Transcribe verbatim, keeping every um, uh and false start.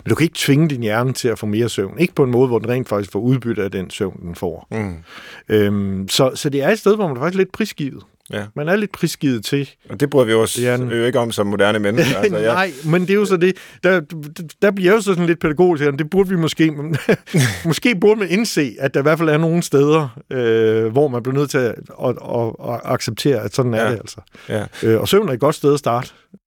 Men du kan ikke tvinge din hjerne til at få mere søvn. Ikke på en måde, hvor den rent faktisk får udbytte af den søvn, den får. Mm. Øhm, så, så det er et sted, hvor man er faktisk lidt prisgivet. Ja. Man er lidt prisgivet til. Og det bryder vi også jo ikke om som moderne mennesker. Altså, ja. Nej, men det er jo så det. Der, der bliver jo sådan lidt pædagogisk her. Det burde vi måske... måske burde man indse, at der i hvert fald er nogle steder, øh, hvor man bliver nødt til at, at, at, at acceptere, at sådan ja. er det altså. Ja. Øh, og søvn er et godt sted at starte.